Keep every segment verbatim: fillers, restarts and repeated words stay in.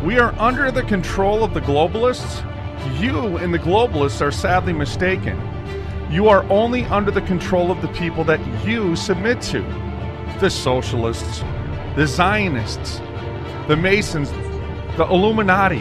we are under the control of the globalists? You and the globalists are sadly mistaken. You are only under the control of the people that you submit to. The socialists, the Zionists, the Masons, the Illuminati,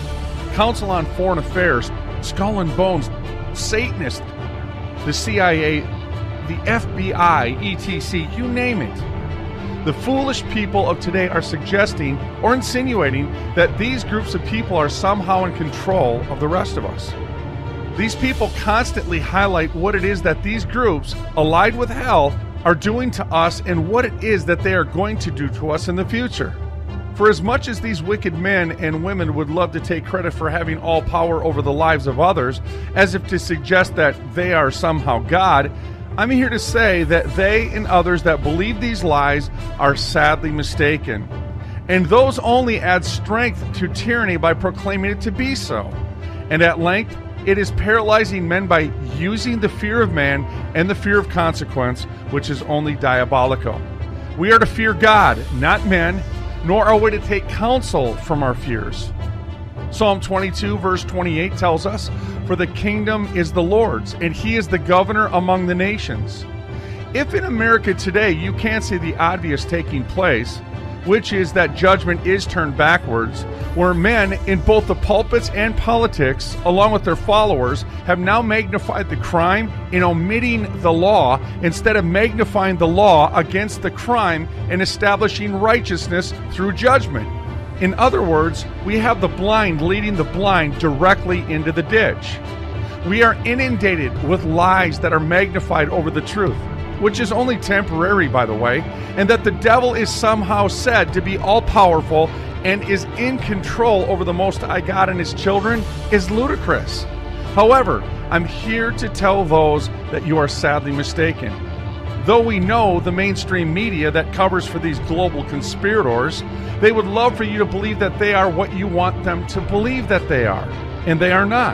Council on Foreign Affairs, Skull and Bones, Satanists, the C I A, the F B I, et cetera, you name it. The foolish people of today are suggesting or insinuating that these groups of people are somehow in control of the rest of us. These people constantly highlight what it is that these groups, allied with hell, are doing to us and what it is that they are going to do to us in the future. For as much as these wicked men and women would love to take credit for having all power over the lives of others, as if to suggest that they are somehow God, I'm here to say that they and others that believe these lies are sadly mistaken. And those only add strength to tyranny by proclaiming it to be so. And at length, it is paralyzing men by using the fear of man and the fear of consequence, which is only diabolical. We are to fear God, not men, nor are we to take counsel from our fears. Psalm twenty-two, verse twenty-eight tells us, "For the kingdom is the Lord's, and he is the governor among the nations." If in America today you can't see the obvious taking place, which is that judgment is turned backwards, where men in both the pulpits and politics, along with their followers, have now magnified the crime in omitting the law instead of magnifying the law against the crime and establishing righteousness through judgment. In other words, we have the blind leading the blind directly into the ditch. We are inundated with lies that are magnified over the truth, which is only temporary, by the way, and that the devil is somehow said to be all-powerful and is in control over the Most High God and his children is ludicrous. However, I'm here to tell those that you are sadly mistaken. Though we know the mainstream media that covers for these global conspirators, they would love for you to believe that they are what you want them to believe that they are, and they are not.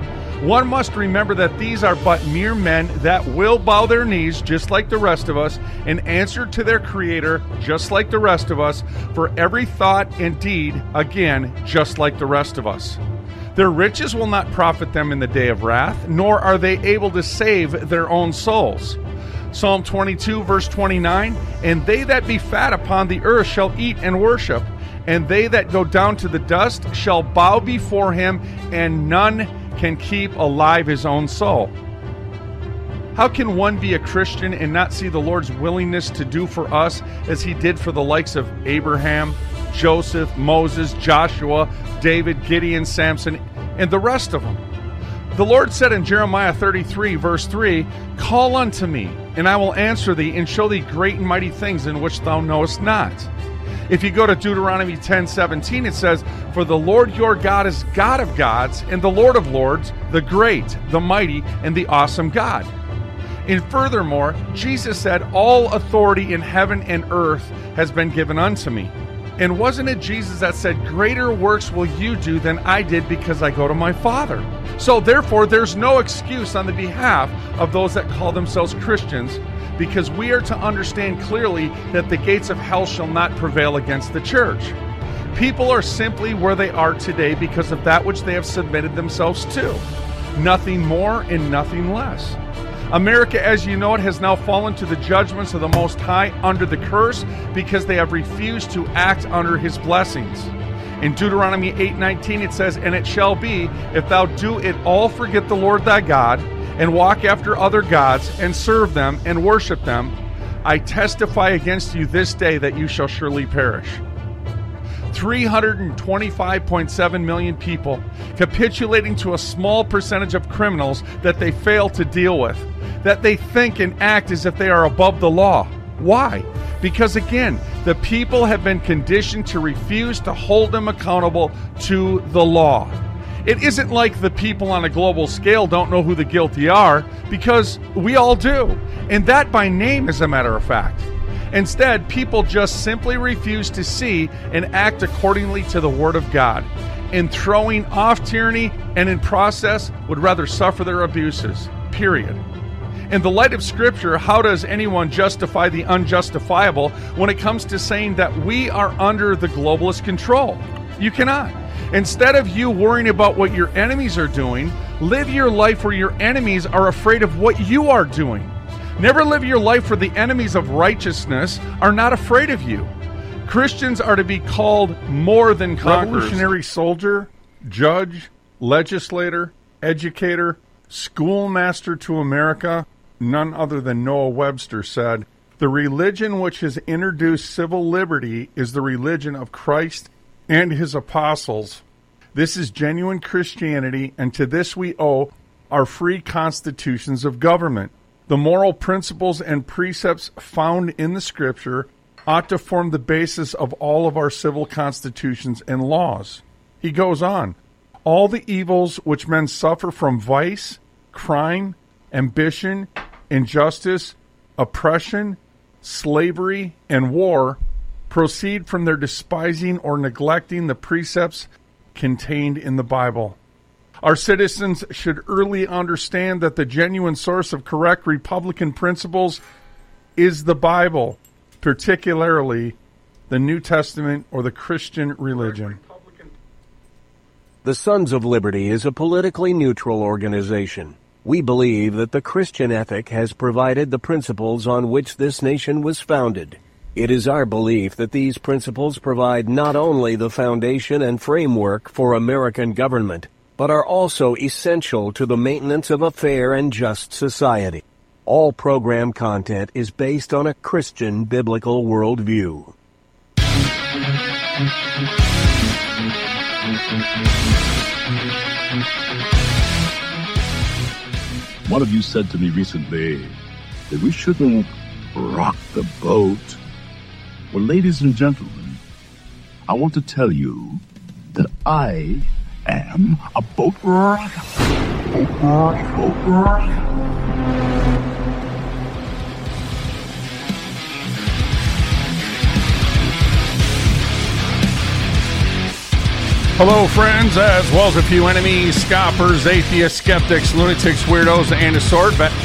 One must remember that these are but mere men that will bow their knees just like the rest of us and answer to their Creator just like the rest of us for every thought and deed, again, just like the rest of us. Their riches will not profit them in the day of wrath, nor are they able to save their own souls. Psalm twenty-two, verse twenty-nine, "And they that be fat upon the earth shall eat and worship, and they that go down to the dust shall bow before him, and none can keep alive his own soul." How can one be a Christian and not see the Lord's willingness to do for us as he did for the likes of Abraham, Joseph, Moses, Joshua, David, Gideon, Samson, and the rest of them? The Lord said in Jeremiah thirty-three, verse three, "Call unto me, and I will answer thee, and show thee great and mighty things in which thou knowest not." If you go to Deuteronomy ten seventeen, it says, "For the Lord your God is God of gods, and the Lord of lords, the great, the mighty, and the awesome God." And furthermore, Jesus said, "All authority in heaven and earth has been given unto me." And wasn't it Jesus that said, "Greater works will you do than I did, because I go to my Father"? So therefore, there's no excuse on the behalf of those that call themselves Christians, because we are to understand clearly that the gates of hell shall not prevail against the church. People are simply where they are today because of that which they have submitted themselves to. Nothing more and nothing less. America, as you know it, has now fallen to the judgments of the Most High under the curse because they have refused to act under his blessings. In Deuteronomy eight nineteen it says, "And it shall be, if thou do it all forget the Lord thy God, and walk after other gods, and serve them, and worship them, I testify against you this day that you shall surely perish." three hundred twenty-five point seven million people capitulating to a small percentage of criminals that they fail to deal with, that they think and act as if they are above the law. Why? Because again, the people have been conditioned to refuse to hold them accountable to the law. It isn't like the people on a global scale don't know who the guilty are, because we all do, and that by name, as a matter of fact. Instead, people just simply refuse to see and act accordingly to the Word of God, in throwing off tyranny, and in process would rather suffer their abuses, period. In the light of Scripture, how does anyone justify the unjustifiable when it comes to saying that we are under the globalist control? You cannot. Instead of you worrying about what your enemies are doing, live your life where your enemies are afraid of what you are doing. Never live your life where the enemies of righteousness are not afraid of you. Christians are to be called more than conquerors. Revolutionary soldier, judge, legislator, educator, schoolmaster to America, none other than Noah Webster said, "The religion which has introduced civil liberty is the religion of Christ and his apostles. This is genuine Christianity, and to this we owe our free constitutions of government. The moral principles and precepts found in the Scripture ought to form the basis of all of our civil constitutions and laws." He goes on, "All the evils which men suffer from vice, crime, ambition, injustice, oppression, slavery, and war proceed from their despising or neglecting the precepts contained in the Bible. Our citizens should early understand that the genuine source of correct Republican principles is the Bible, particularly the New Testament or the Christian religion." The Sons of Liberty is a politically neutral organization. We believe that the Christian ethic has provided the principles on which this nation was founded. It is our belief that these principles provide not only the foundation and framework for American government, but are also essential to the maintenance of a fair and just society. All program content is based on a Christian biblical worldview. One of you said to me recently that we shouldn't rock the boat. Well, ladies and gentlemen, I want to tell you that I am a boat rocker. Boat rocker. Boat rocker. Hello, friends, as well as a few enemies, scoffers, atheists, skeptics, lunatics, weirdos, and a sword. But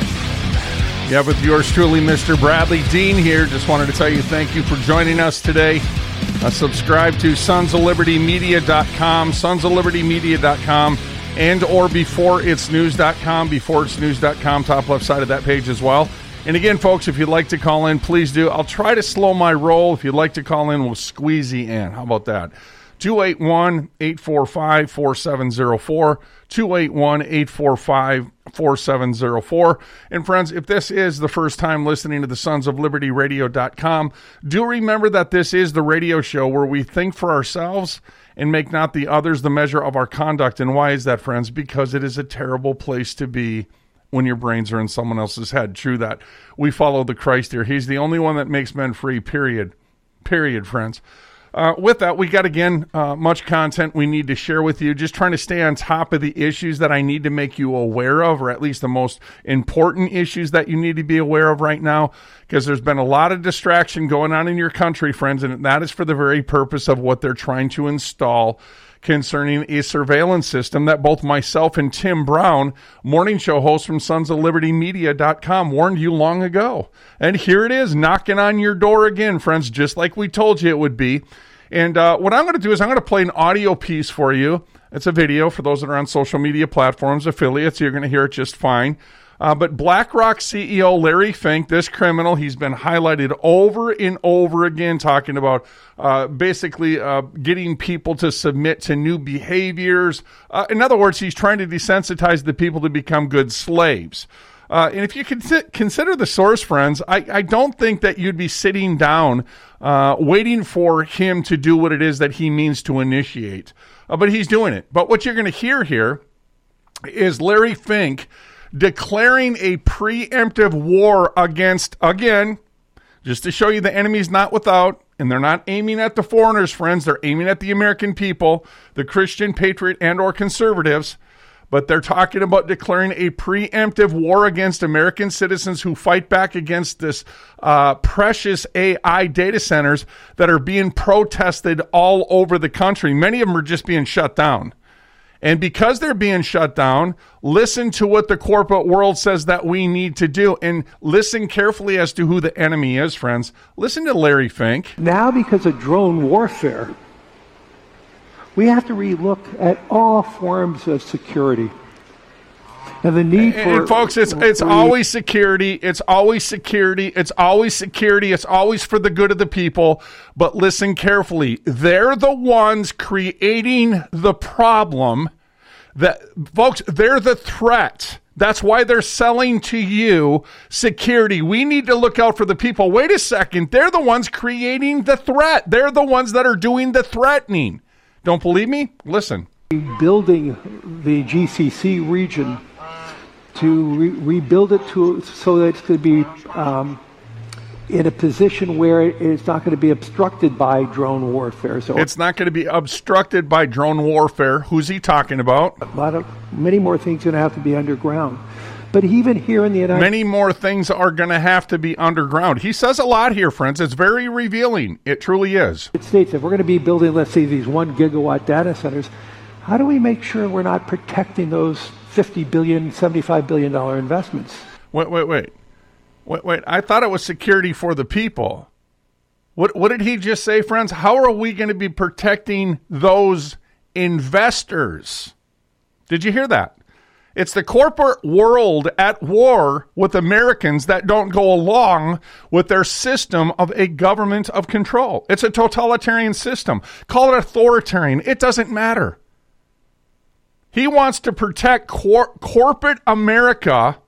yeah, with yours truly, Mister Bradley Dean here. Just wanted to tell you thank you for joining us today. Uh, subscribe to sons of liberty media dot com, sons of liberty media dot com, and or before it's news dot com, before it's news dot com, top left side of that page as well. And again, folks, if you'd like to call in, please do. I'll try to slow my roll. If you'd like to call in, we'll squeeze you in. How about that? two eight one, eight four five, four seven zero four, two eight one, eight four five, four seven zero four. And friends, if this is the first time listening to the sons of liberty radio dot com, do remember that this is the radio show where we think for ourselves and make not the others the measure of our conduct. And why is that, friends? Because it is a terrible place to be when your brains are in someone else's head. True that. We follow the Christ here. He's the only one that makes men free, period. Period, friends. Uh, with that, we got, again, uh, much content we need to share with you. Just trying to stay on top of the issues that I need to make you aware of, or at least the most important issues that you need to be aware of right now, because there's been a lot of distraction going on in your country, friends, and that is for the very purpose of what they're trying to install concerning a surveillance system that both myself and Tim Brown, morning show host from sons of liberty media dot com, warned you long ago. And here it is, knocking on your door again, friends, just like we told you it would be. And uh, what I'm going to do is I'm going to play an audio piece for you. It's a video for those that are on social media platforms, affiliates. You're going to hear it just fine. Uh, but BlackRock C E O Larry Fink, this criminal, he's been highlighted over and over again, talking about uh, basically uh, getting people to submit to new behaviors. Uh, in other words, he's trying to desensitize the people to become good slaves. Uh, and if you con- consider the source, friends, I, I don't think that you'd be sitting down uh, waiting for him to do what it is that he means to initiate. Uh, but he's doing it. But what you're going to hear here is Larry Fink declaring a preemptive war against, again, just to show you the enemy's not without, and they're not aiming at the foreigners, friends. They're aiming at the American people, the Christian, patriot, and or conservatives. But they're talking about declaring a preemptive war against American citizens who fight back against this uh, precious A I data centers that are being protested all over the country. Many of them are just being shut down. And because they're being shut down, listen to what the corporate world says that we need to do. And listen carefully as to who the enemy is, friends. Listen to Larry Fink. Now, because of drone warfare, We have to relook at all forms of security. And the need for... And, and folks, it's it's always security. It's always security. It's always security. It's always for the good of the people. But listen carefully. They're the ones creating the problem. That, folks, they're the threat. That's why they're selling to you security. We need to look out for the people. Wait a second. They're the ones creating the threat. They're the ones that are doing the threatening. Don't believe me? Listen. Building the G C C region to re- rebuild it to so that it could be um, in a position where it's not going to be obstructed by drone warfare. So it's not going to be obstructed by drone warfare. Who's he talking about? A lot of many more things are going to have to be underground. But even here in the United Many more things are going to have to be underground. He says a lot here, friends. It's very revealing. It truly is. States, if we're going to be building, let's say, these one gigawatt data centers, how do we make sure we're not protecting those fifty billion dollars, seventy-five billion dollars investments? Wait, wait, wait. Wait, wait. I thought it was security for the people. What, what did he just say, friends? How are we going to be protecting those investors? Did you hear that? It's the corporate world at war with Americans that don't go along with their system of a government of control. It's a totalitarian system. Call it authoritarian. It doesn't matter. He wants to protect cor- corporate America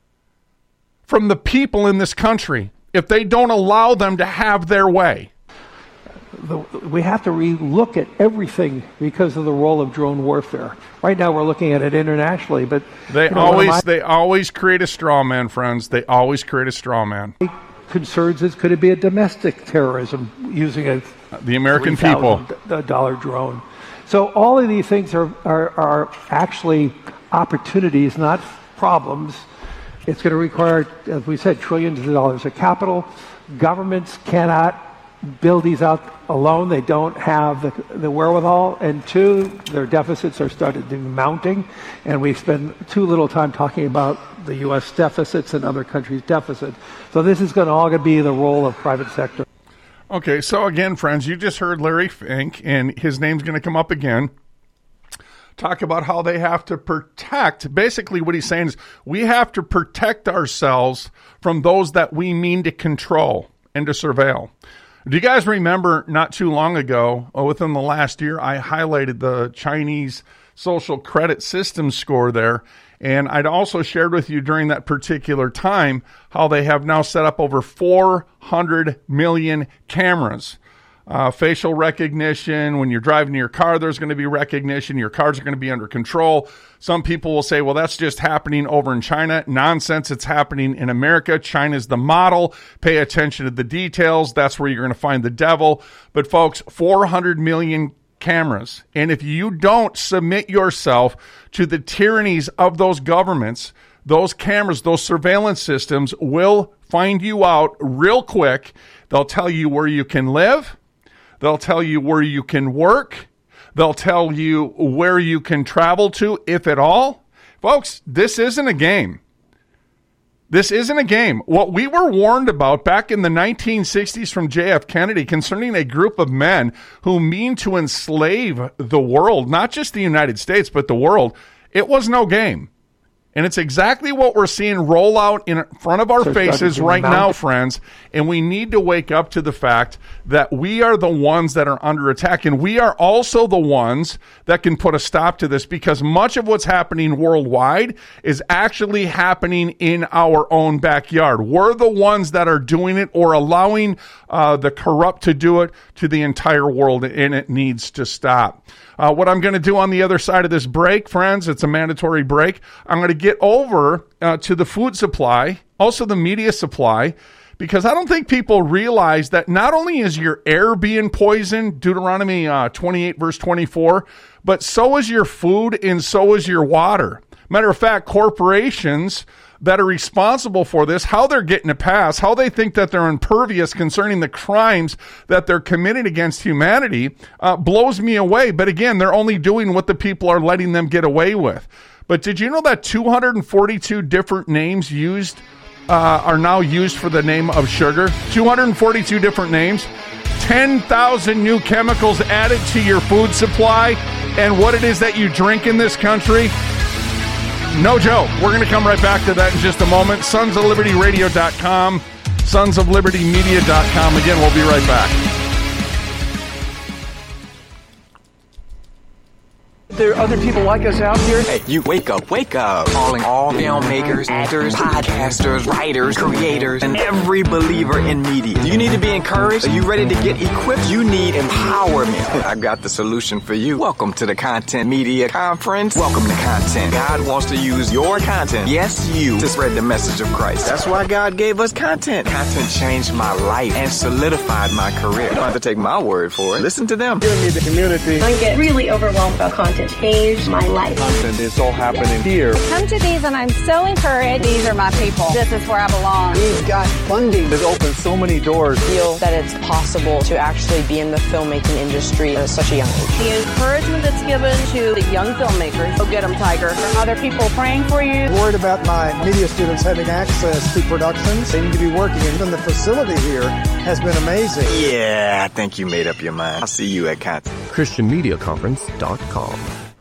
from the people in this country if they don't allow them to have their way. The, we have to re-look at everything because of the role of drone warfare. Right now, we're looking at it internationally, but they you know, always my they always create a straw man, friends. They always create a straw man. Concerns is could it be a domestic terrorism using a the American people dollar drone? So all of these things are, are are actually opportunities, not problems. It's going to require, as we said, trillions of dollars of capital. Governments cannot build these out alone. They don't have the, the wherewithal. And two, their deficits are started mounting. And we spend too little time talking about the U S deficits and other countries' deficits. So this is going to all going to be the role of private sector. Okay, so again, friends, you just heard Larry Fink, and his name's going to come up again. Talk about how they have to protect. Basically, what he's saying is we have to protect ourselves from those that we mean to control and to surveil. Do you guys remember not too long ago, or within the last year, I highlighted the Chinese social credit system score there, and I'd also shared with you during that particular time how they have now set up over four hundred million cameras. Uh, facial recognition. When you're driving your car, there's going to be recognition. Your cars are going to be under control. Some people will say, well, that's just happening over in China. Nonsense. It's happening in America. China's the model. Pay attention to the details. That's where you're going to find the devil. But folks, four hundred million cameras. And if you don't submit yourself to the tyrannies of those governments, those cameras, those surveillance systems will find you out real quick. They'll tell you where you can live. They'll tell you where you can work. They'll tell you where you can travel to, if at all. Folks, this isn't a game. This isn't a game. What we were warned about back in the nineteen sixties from J F Kennedy concerning a group of men who mean to enslave the world, not just the United States, but the world, it was no game. And it's exactly what we're seeing roll out in front of our so faces right now, friends. And we need to wake up to the fact that we are the ones that are under attack. And we are also the ones that can put a stop to this, because much of what's happening worldwide is actually happening in our own backyard. We're the ones that are doing it or allowing uh, the corrupt to do it to the entire world, and it needs to stop. Uh, what I'm going to do on the other side of this break, friends, it's a mandatory break. I'm going to get over uh, to the food supply, also the media supply, because I don't think people realize that not only is your air being poisoned, Deuteronomy uh, twenty-eight, verse twenty-four, but so is your food and so is your water. Matter of fact, corporations that are responsible for this, how they're getting a pass, how they think that they're impervious concerning the crimes that they're committing against humanity, uh, blows me away. But again, they're only doing what the people are letting them get away with. But did you know that two hundred forty-two different names used uh, are now used for the name of sugar? two hundred forty-two different names. ten thousand new chemicals added to your food supply and what it is that you drink in this country? No joke. We're going to come right back to that in just a moment. sons of liberty radio dot com, sons of liberty media dot com. Again, we'll be right back. There are other people like us out here. Hey, you wake up, wake up. Calling all filmmakers, actors, podcasters, writers, creators, and every believer in media. Do you need to be encouraged? Are you ready to get equipped? You need empowerment. I got the solution for you. Welcome to the Content Media Conference. Welcome to Content. God wants to use your content, yes, you, to spread the message of Christ. That's why God gave us content. Content changed my life and solidified my career. You don't have to take my word for it. Listen to them. Give me the community. I get really overwhelmed about content. Changed my life. Content is all happening here. Come to these and I'm so encouraged. These are my people. This is where I belong. We've got funding that opens so many doors. I feel that it's possible to actually be in the filmmaking industry at such a young age. The encouragement that's given to the young filmmakers. Go get them, Tiger. Are other people praying for you? Worried about my media students having access to productions. They need to be working, and even the facility here has been amazing. Yeah, I think you made up your mind. I'll see you at Content. Christian Media Conference dot com.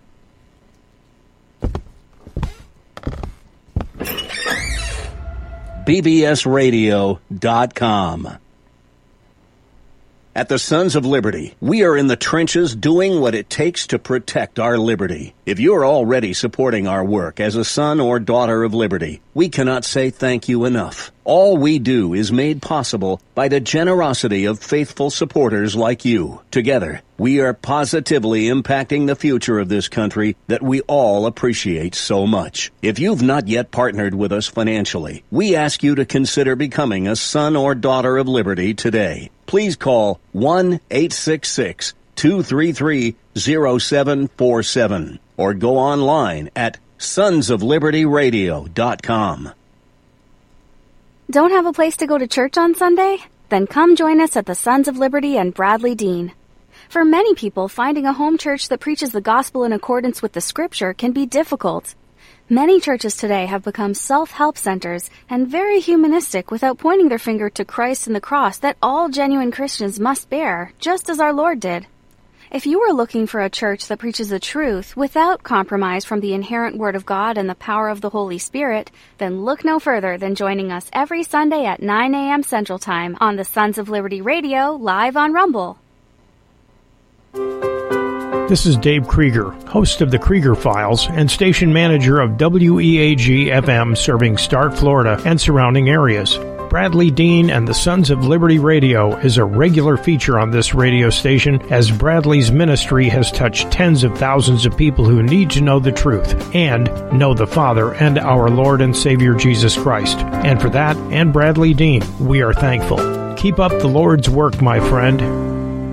B B S radio dot com. At the Sons of Liberty, we are in the trenches doing what it takes to protect our liberty. If you are already supporting our work as a son or daughter of liberty, we cannot say thank you enough. All we do is made possible by the generosity of faithful supporters like you. Together, we are positively impacting the future of this country that we all appreciate so much. If you've not yet partnered with us financially, we ask you to consider becoming a son or daughter of liberty today. Please call one eight six six, two three three, zero seven four seven or go online at sons of liberty radio dot com. Don't have a place to go to church on Sunday? Then come join us at the Sons of Liberty and Bradley Dean. For many people, finding a home church that preaches the gospel in accordance with the scripture can be difficult. Many churches today have become self-help centers and very humanistic without pointing their finger to Christ and the cross that all genuine Christians must bear, just as our Lord did. If you are looking for a church that preaches the truth without compromise from the inherent Word of God and the power of the Holy Spirit, then look no further than joining us every Sunday at nine a.m. Central Time on the Sons of Liberty Radio, live on Rumble. This is Dave Krieger, host of the Krieger Files and station manager of W E A G F M serving Stark, Florida and surrounding areas. Bradley Dean and the Sons of Liberty Radio is a regular feature on this radio station as Bradley's ministry has touched tens of thousands of people who need to know the truth and know the Father and our Lord and Savior Jesus Christ. And for that and Bradley Dean, we are thankful. Keep up the Lord's work, my friend.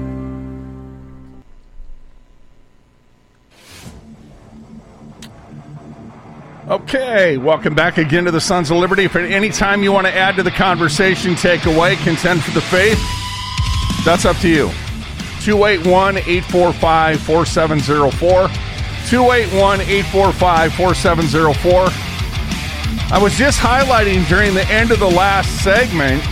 Okay, welcome back again to the Sons of Liberty. If at any time you want to add to the conversation, take away, contend for the faith, that's up to you. two eight one, eight four five, four seven zero four. two eight one, eight four five, four seven zero four. I was just highlighting during the end of the last segment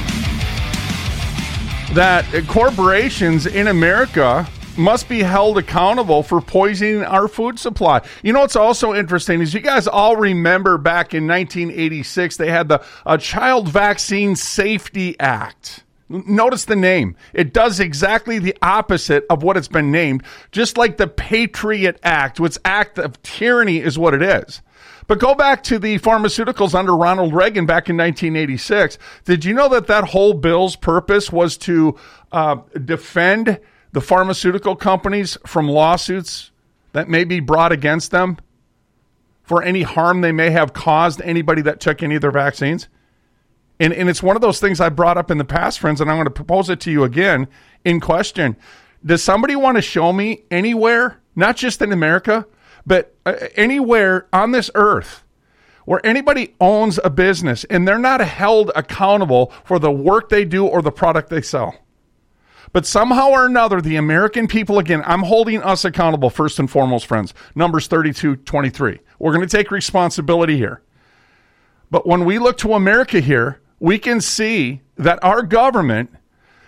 that corporations in America must be held accountable for poisoning our food supply. You know what's also interesting is you guys all remember back in nineteen eighty-six, they had the uh, Child Vaccine Safety Act. Notice the name. It does exactly the opposite of what it's been named, just like the Patriot Act, which act of tyranny is what it is. But go back to the pharmaceuticals under Ronald Reagan back in nineteen eighty-six. Did you know that that whole bill's purpose was to uh, defend the pharmaceutical companies from lawsuits that may be brought against them for any harm they may have caused anybody that took any of their vaccines? And, and it's one of those things I brought up in the past, friends, and I'm going to propose it to you again in question. Does somebody want to show me anywhere, not just in America, but uh, anywhere on this earth where anybody owns a business and they're not held accountable for the work they do or the product they sell? But somehow or another, the American people, again, I'm holding us accountable first and foremost, friends. Numbers thirty-two twenty-three. We're going to take responsibility here. But when we look to America here, we can see that our government,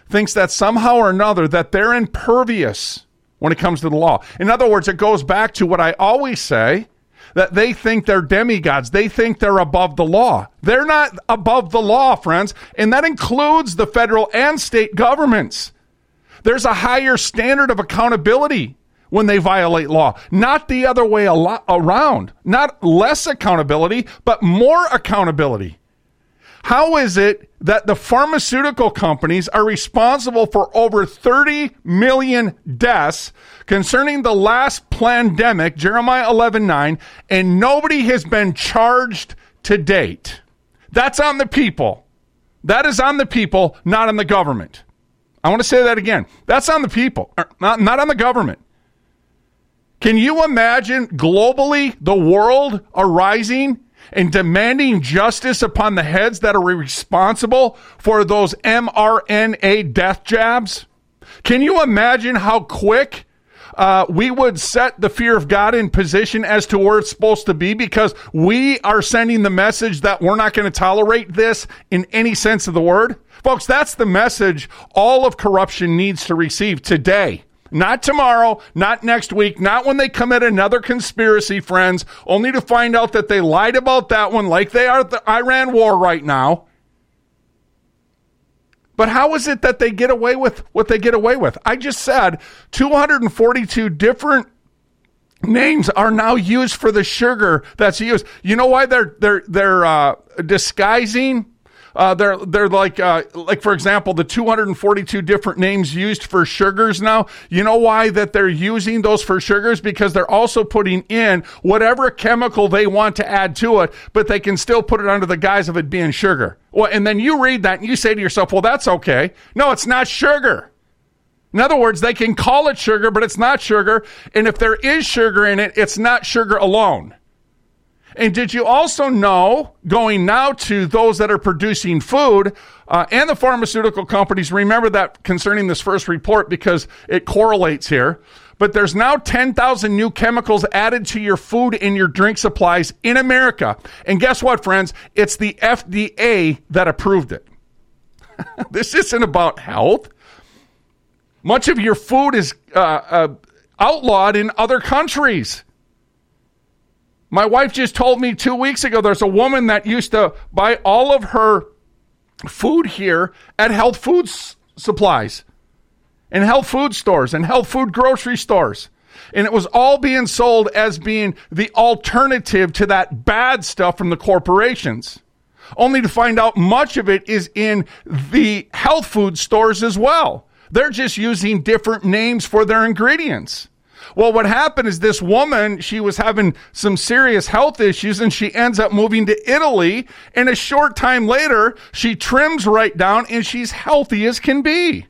thinks that somehow or another that they're impervious when it comes to the law. In other words, it goes back to what I always say, that they think they're demigods. They think they're above the law. They're not above the law, friends, and that includes the federal and state governments. There's a higher standard of accountability when they violate law, not the other way al- around. Not less accountability, but more accountability. How is it that the pharmaceutical companies are responsible for over thirty million deaths concerning the last pandemic, Jeremiah eleven nine, and nobody has been charged to date? That's on the people. That is on the people, not on the government. I want to say that again. That's on the people, not, not on the government. Can you imagine globally the world arising and demanding justice upon the heads that are responsible for those mRNA death jabs? Can you imagine how quick uh, we would set the fear of God in position as to where it's supposed to be, because we are sending the message that we're not going to tolerate this in any sense of the word? Folks, that's the message all of corruption needs to receive today. Not tomorrow, not next week, not when they commit another conspiracy, friends, only to find out that they lied about that one like they are at the Iran war right now. But how is it that they get away with what they get away with? I just said two hundred forty-two different names are now used for the sugar that's used. You know why they're they're they're uh, disguising? Uh, they're they're like uh, like for example, the two hundred forty-two different names used for sugars now. You know why that they're using those for sugars? Because they're also putting in whatever chemical they want to add to it, but they can still put it under the guise of it being sugar. Well, and then you read that and you say to yourself, well, that's okay. No, it's not sugar. In other words, they can call it sugar, but it's not sugar. And if there is sugar in it, it's not sugar alone. And did you also know, going now to those that are producing food uh, and the pharmaceutical companies, remember that concerning this first report because it correlates here, but there's now ten thousand new chemicals added to your food and your drink supplies in America. And guess what, friends? It's the F D A that approved it. This isn't about health. Much of your food is uh, uh, outlawed in other countries. My wife just told me two weeks ago there's a woman that used to buy all of her food here at health food s- supplies and health food stores and health food grocery stores. And it was all being sold as being the alternative to that bad stuff from the corporations, only to find out much of it is in the health food stores as well. They're just using different names for their ingredients. Well, what happened is this woman, she was having some serious health issues and she ends up moving to Italy. And a short time later, she trims right down and she's healthy as can be.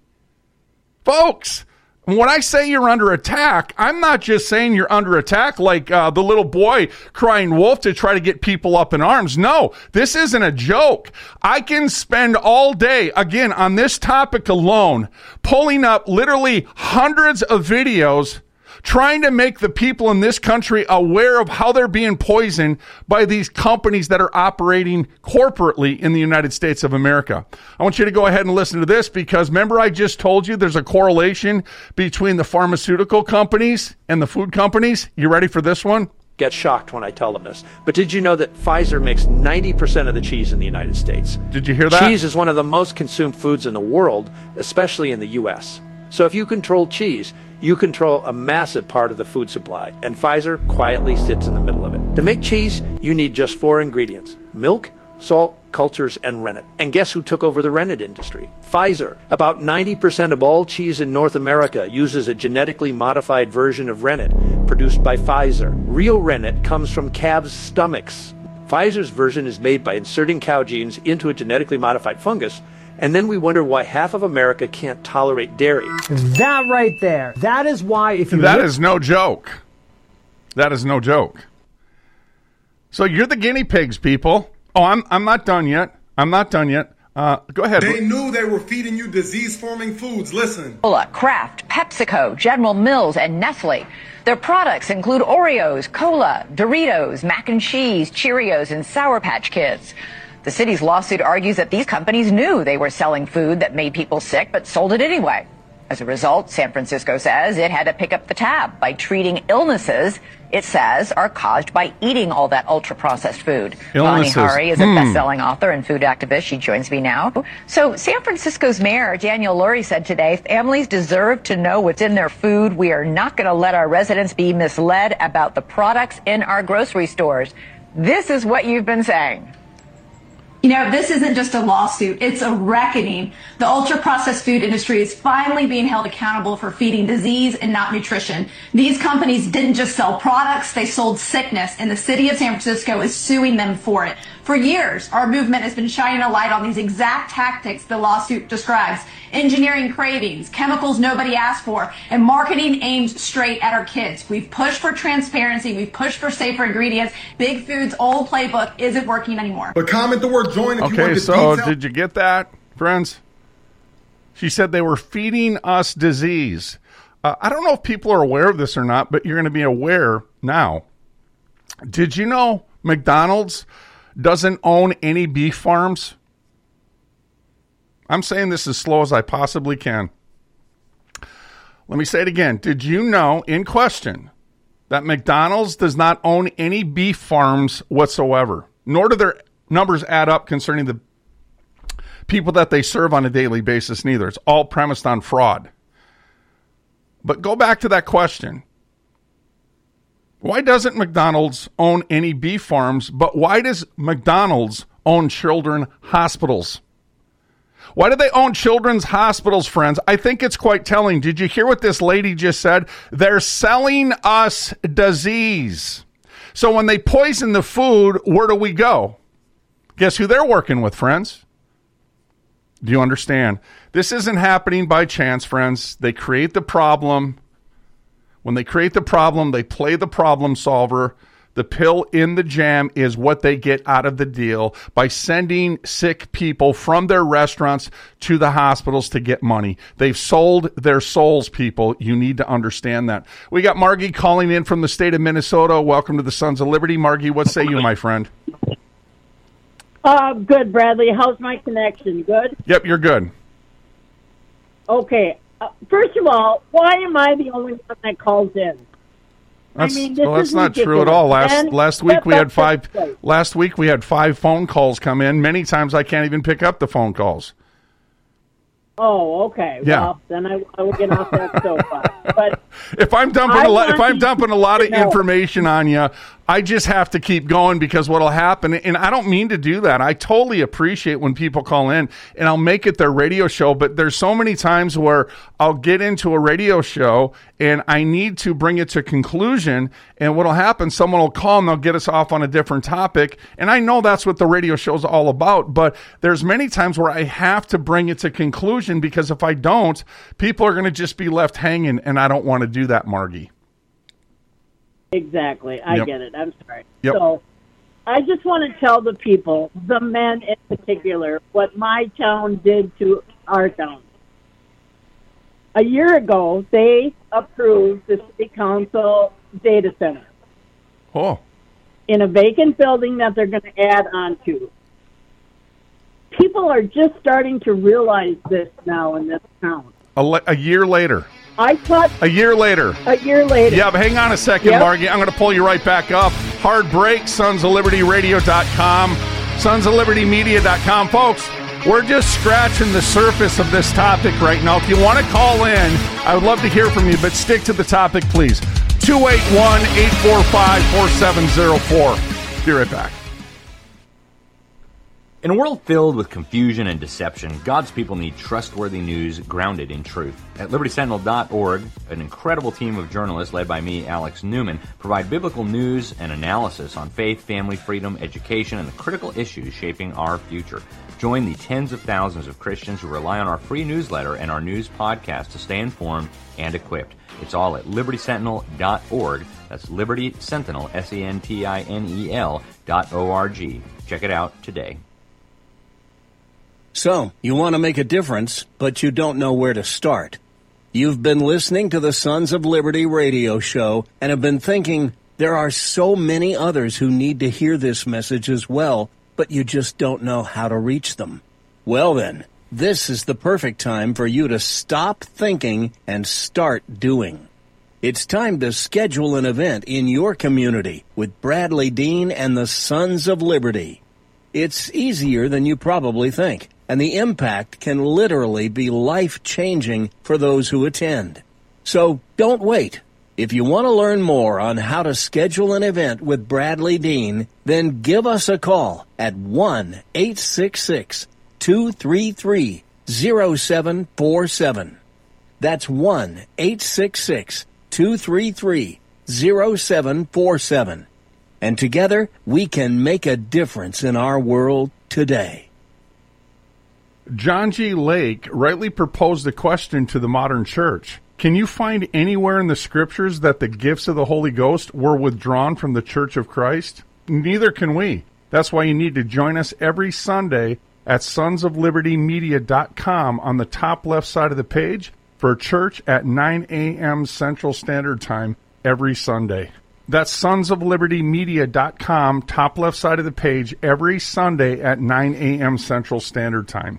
Folks, when I say you're under attack, I'm not just saying you're under attack like uh, the little boy crying wolf to try to get people up in arms. No, this isn't a joke. I can spend all day, again, on this topic alone, pulling up literally hundreds of videos trying to make the people in this country aware of how they're being poisoned by these companies that are operating corporately in the United States of America. I want you to go ahead and listen to this because remember I just told you there's a correlation between the pharmaceutical companies and the food companies. You ready for this one? Get shocked when I tell them this. But did you know that Pfizer makes ninety percent of the cheese in the United States? Did you hear that? Cheese is one of the most consumed foods in the world, especially in the U S. So if you control cheese, you control a massive part of the food supply, and Pfizer quietly sits in the middle of it. To make cheese, you need just four ingredients: milk, salt, cultures, and rennet. And guess who took over the rennet industry? Pfizer. About ninety percent of all cheese in North America uses a genetically modified version of rennet produced by Pfizer. Real rennet comes from calves' stomachs. Pfizer's version is made by inserting cow genes into a genetically modified fungus, and then we wonder why half of America can't tolerate dairy. That right there. That is why if you... That look- is no joke. That is no joke. So you're the guinea pigs, people. Oh, I'm I'm not done yet. I'm not done yet. Uh, go ahead. They knew they were feeding you disease-forming foods. Listen. Kraft, PepsiCo, General Mills, and Nestle. Their products include Oreos, Cola, Doritos, mac and cheese, Cheerios, and Sour Patch Kids. The city's lawsuit argues that these companies knew they were selling food that made people sick, but sold it anyway. As a result, San Francisco says it had to pick up the tab by treating illnesses it says are caused by eating all that ultra-processed food. Illnesses. Bonnie Hari is a hmm. best-selling author and food activist. She joins me now. So San Francisco's mayor, Daniel Lurie, said today, families deserve to know what's in their food. We are not going to let our residents be misled about the products in our grocery stores. This is what you've been saying. You know, this isn't just a lawsuit, it's a reckoning. The ultra-processed food industry is finally being held accountable for feeding disease and not nutrition. These companies didn't just sell products, they sold sickness, and the city of San Francisco is suing them for it. For years, our movement has been shining a light on these exact tactics the lawsuit describes. Engineering cravings, chemicals nobody asked for, and marketing aimed straight at our kids. We've pushed for transparency, we've pushed for safer ingredients. Big Food's old playbook isn't working anymore. But comment the word join if okay, you want to so detail- did you get that, friends? She said they were feeding us disease. Uh, I don't know if people are aware of this or not, but you're going to be aware now. Did you know McDonald's doesn't own any beef farms? I'm saying this as slow as I possibly can. Let me say it again. Did you know, in question, that McDonald's does not own any beef farms whatsoever, nor do their numbers add up concerning the people that they serve on a daily basis neither. It's all premised on fraud. But go back to that question. Why doesn't McDonald's own any beef farms, but why does McDonald's own children's hospitals? Why do they own children's hospitals, friends? I think it's quite telling. Did you hear what this lady just said? They're selling us disease. So when they poison the food, where do we go? Guess who they're working with, friends? Do you understand? This isn't happening by chance, friends. They create the problem. When they create the problem, they play the problem solver. The pill in the jam is what they get out of the deal by sending sick people from their restaurants to the hospitals to get money. They've sold their souls, people. You need to understand that. We got Margie calling in from the state of Minnesota. Welcome to the Sons of Liberty. Margie, what say you, my friend? Uh, good, Bradley. How's my connection? Good? Yep, you're good. Okay. Uh, first of all, why am I the only one that calls in? That's, I mean, this well, that's is not ridiculous. true at all. Last And last week we had five. Right. Last week we had five phone calls come in. Many times I can't even pick up the phone calls. Oh, okay. Yeah. Well, then I, I will get off that soapbox. But if I'm dumping I a lot, if want I'm you dumping a lot of to know. information on you, I just have to keep going because what'll happen, and I don't mean to do that. I totally appreciate when people call in, and I'll make it their radio show. But there's so many times where I'll get into a radio show and I need to bring it to conclusion. And what'll happen, someone will call and they'll get us off on a different topic. And I know that's what the radio show's all about. But there's many times where I have to bring it to conclusion because if I don't, people are going to just be left hanging, and I don't want to do that, Margie. Exactly. I Yep. get it. I'm sorry. Yep. So I just want to tell the people, the men in particular, what my town did to our town. A year ago, they approved the city council data center Oh, in a vacant building that they're going to add on to. People are just starting to realize this now in this town. a, le- a year later. I thought A year later. a year later. Yeah, but hang on a second, Yep. Margie. I'm going to pull you right back up. Hard break, sons of liberty radio dot com, sons of liberty media dot com. Folks, we're just scratching the surface of this topic right now. If you want to call in, I would love to hear from you, but stick to the topic, please. two eight one, eight four five, four seven zero four. Be right back. In a world filled with confusion and deception, God's people need trustworthy news grounded in truth. At Liberty Sentinel dot org, an incredible team of journalists led by me, Alex Newman, provide biblical news and analysis on faith, family, freedom, education, and the critical issues shaping our future. Join the tens of thousands of Christians who rely on our free newsletter and our news podcast to stay informed and equipped. It's all at Liberty Sentinel dot org. That's Liberty Sentinel, S E N T I N E L dot O R G. Check it out today. So, you want to make a difference, but you don't know where to start. You've been listening to the Sons of Liberty radio show and have been thinking, there are so many others who need to hear this message as well, but you just don't know how to reach them. Well then, this is the perfect time for you to stop thinking and start doing. It's time to schedule an event in your community with Bradley Dean and the Sons of Liberty. It's easier than you probably think, and the impact can literally be life-changing for those who attend. So don't wait. If you want to learn more on how to schedule an event with Bradley Dean, then give us a call at one eight six six, two three three, zero seven four seven. That's one eight six six, two three three, zero seven four seven. And together, we can make a difference in our world today. John G. Lake rightly proposed a question to the modern church. Can you find anywhere in the scriptures that the gifts of the Holy Ghost were withdrawn from the Church of Christ? Neither can we. That's why you need to join us every Sunday at sons of liberty media dot com on the top left side of the page for church at nine a.m. Central Standard Time every Sunday. That's sons of liberty media dot com, top left side of the page, every Sunday at nine a.m. Central Standard Time.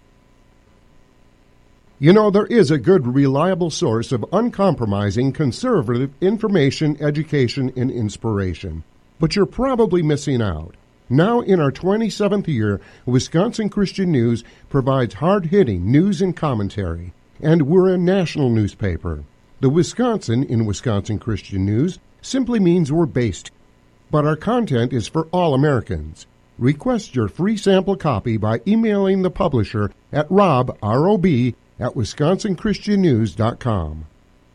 You know, there is a good, reliable source of uncompromising, conservative information, education, and inspiration. But you're probably missing out. Now in our twenty-seventh year, Wisconsin Christian News provides hard-hitting news and commentary. And we're a national newspaper. The Wisconsin in Wisconsin Christian News simply means we're based. But our content is for all Americans. Request your free sample copy by emailing the publisher at rob, R O B, at wisconsin christian news dot com.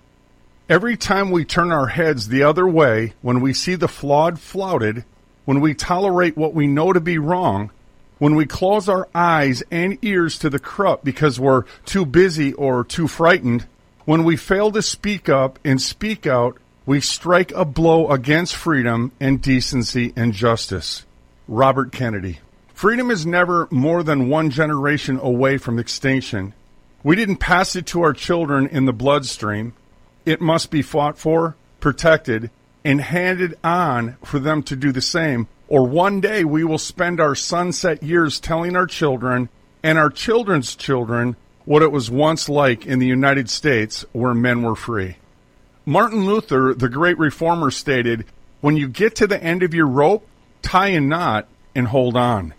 Every time we turn our heads the other way, when we see the flawed flouted, when we tolerate what we know to be wrong, when we close our eyes and ears to the corrupt because we're too busy or too frightened, when we fail to speak up and speak out, we strike a blow against freedom and decency and justice. Robert Kennedy. Freedom is never more than one generation away from extinction. We didn't pass it to our children in the bloodstream. It must be fought for, protected, and handed on for them to do the same, or one day we will spend our sunset years telling our children and our children's children what it was once like in the United States where men were free. Martin Luther, the great reformer, stated, "When you get to the end of your rope, tie a knot and hold on."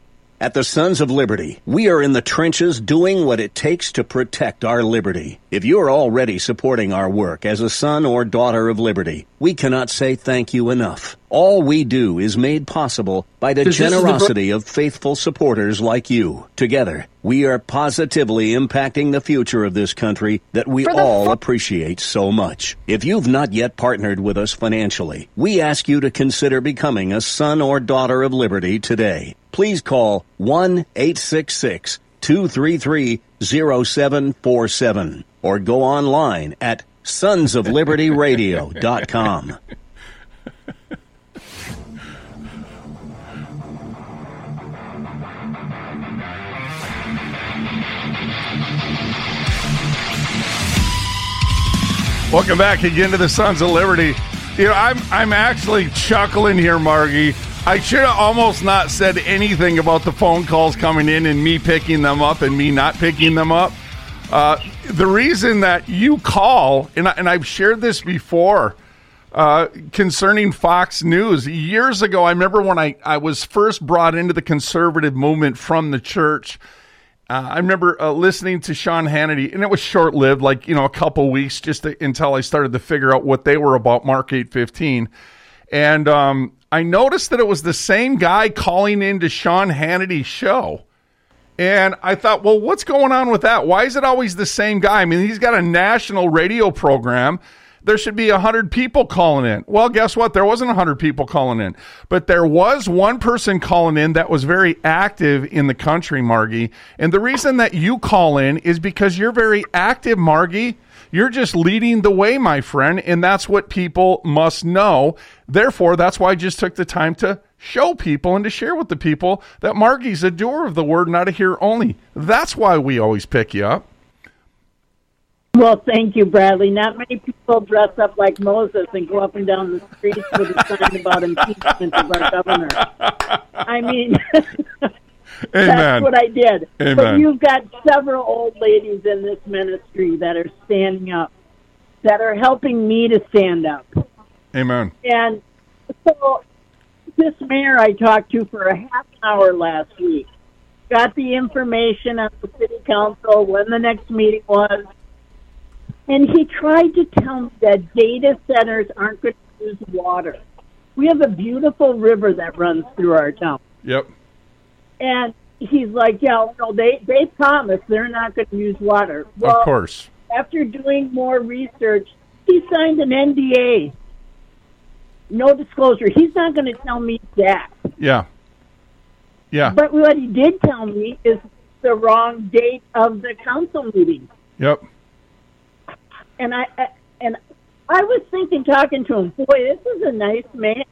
At the Sons of Liberty, we are in the trenches doing what it takes to protect our liberty. If you are already supporting our work as a son or daughter of liberty, we cannot say thank you enough. All we do is made possible by the generosity of faithful supporters like you. Together, we are positively impacting the future of this country that we all appreciate so much. If you've not yet partnered with us financially, we ask you to consider becoming a son or daughter of liberty today. Please call one eight six six, two three three, zero seven four seven or go online at sons of liberty radio dot com. Welcome back again to the Sons of Liberty. You know, I'm I'm actually chuckling here, Margie. I should have almost not said anything about the phone calls coming in and me picking them up and me not picking them up. Uh, the reason that you call, and, I, and I've shared this before, uh, concerning Fox News. Years ago, I remember when I, I was first brought into the conservative movement from the church. Uh, I remember uh, listening to Sean Hannity, and it was short-lived, like, you know, a couple weeks just to, until I started to figure out what they were about, Mark eight fifteen. And um, I noticed that it was the same guy calling into Sean Hannity's show. And I thought, well, what's going on with that? Why is it always the same guy? I mean, he's got a national radio program. There should be one hundred people calling in. Well, guess what? There wasn't one hundred people calling in. But there was one person calling in that was very active in the country, Margie. And the reason that you call in is because you're very active, Margie. You're just leading the way, my friend, and that's what people must know. Therefore, that's why I just took the time to show people and to share with the people that Margie's a doer of the word, not a hearer only. That's why we always pick you up. Well, thank you, Bradley. Not many people dress up like Moses and go up and down the streets with a sign about impeachment of our governor. I mean, that's what I did. Amen. But you've got several old ladies in this ministry that are standing up, that are helping me to stand up. Amen. And so this mayor I talked to for a half an hour last week got the information on the city council when the next meeting was, and he tried to tell me that data centers aren't going to use water. We have a beautiful river that runs through our town. Yep. And he's like, yeah, no, they, they promised they're not going to use water. Well, of course. After doing more research, he signed an N D A. No disclosure. He's not going to tell me that. Yeah. Yeah. But what he did tell me is the wrong date of the council meeting. Yep. And I, I and I was thinking, talking to him, boy, this is a nice man.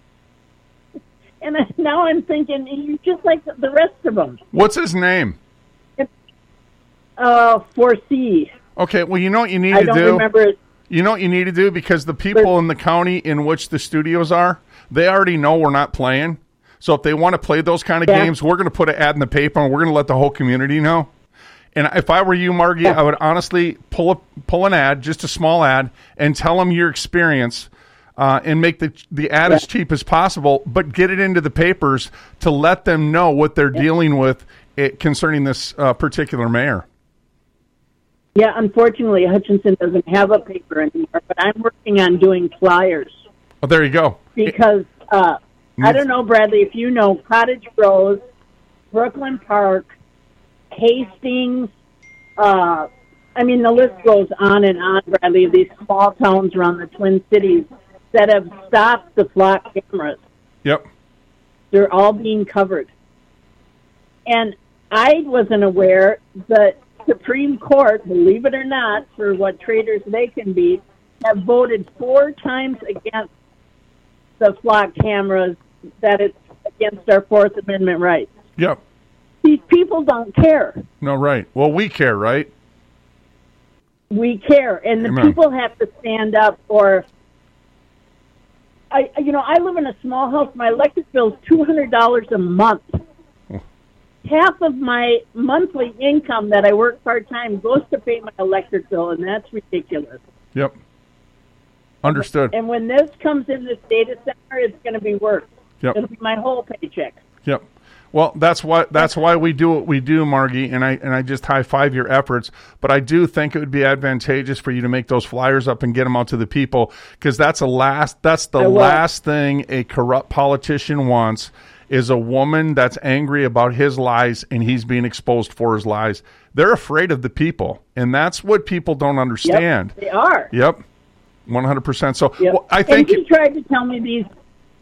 And I, now I'm thinking, he's just like the rest of them. What's his name? It's, uh, Foresee. Okay, well, you know what you need I to don't do? remember it. You know what you need to do? Because the people in the county in which the studios are, they already know we're not playing. So if they want to play those kind of Yeah. games, we're going to put an ad in the paper, and we're going to let the whole community know. And if I were you, Margie, I would honestly pull a, pull an ad, just a small ad, and tell them your experience, uh, and make the the ad Yeah. as cheap as possible, but get it into the papers to let them know what they're dealing with it, concerning this uh, particular mayor. Yeah, unfortunately, Hutchinson doesn't have a paper anymore, but I'm working on doing flyers. Oh, there you go. Because, uh, I don't know, Bradley, if you know, Cottage Grove, Brooklyn Park, Hastings, uh, I mean, the list goes on and on, Bradley, of these small towns around the Twin Cities that have stopped the flock cameras. Yep. They're all being covered. And I wasn't aware that Supreme Court, believe it or not, for what traitors they can be, have voted four times against the flock cameras, that it's against our Fourth Amendment rights. Yep. These people don't care. No, right. Well, we care, right? We care, and the Amen. people have to stand up. Or, I, you know, I live in a small house. My electric bill is two hundred dollars a month. Half of my monthly income that I work part-time goes to pay my electric bill, and that's ridiculous. Yep. Understood. And when this comes in this data center, it's going to be worse. Yep. It'll be my whole paycheck. Yep. Well, that's why that's why we do what we do, Margie, and I and I just high five your efforts. But I do think it would be advantageous for you to make those flyers up and get them out to the people, because that's a last that's the last thing a corrupt politician wants, is a woman that's angry about his lies and he's being exposed for his lies. They're afraid of the people, and that's what people don't understand. Yep, they are. Yep. one hundred percent. So Yep. well, I think and he tried to tell me these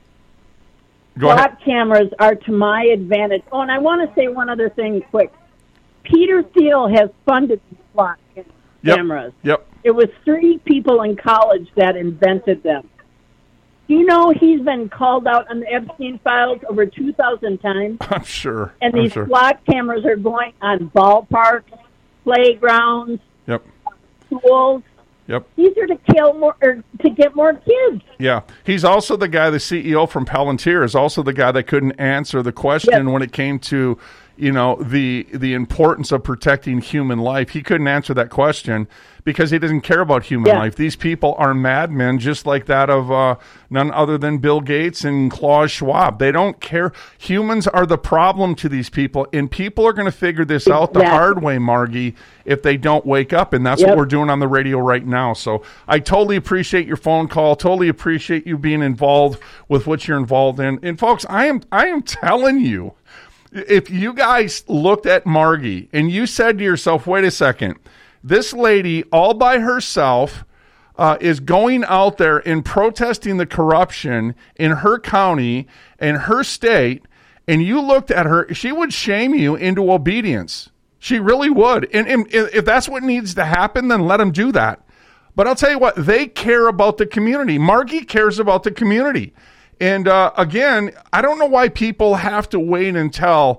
Go ahead. SWAT cameras are to my advantage. Oh, and I want to say one other thing quick. Peter Thiel has funded these SWAT Yep. cameras. Yep. It was three people in college that invented them. Do you know he's been called out on the Epstein files over two thousand times? I'm sure. And I'm these sure. SWAT cameras are going on ballparks, playgrounds, Yep. schools. Yep. These are to kill more, or to get more kids. Yeah. He's also the guy, the C E O from Palantir, is also the guy that couldn't answer the question Yep. when it came to, you know, the the importance of protecting human life. He couldn't answer that question because he doesn't care about human Yeah. life. These people are madmen, just like that of uh, none other than Bill Gates and Klaus Schwab. They don't care. Humans are the problem to these people, and people are going to figure this out the Exactly. hard way, Margie, if they don't wake up, and that's Yep. what we're doing on the radio right now. So I totally appreciate your phone call. Totally appreciate you being involved with what you're involved in. And folks, I am I am telling you, if you guys looked at Margie and you said to yourself, wait a second, this lady all by herself uh, is going out there and protesting the corruption in her county and her state, and you looked at her, she would shame you into obedience. She really would. And, and if that's what needs to happen, then let them do that. But I'll tell you what, they care about the community. Margie cares about the community. And uh, again, I don't know why people have to wait until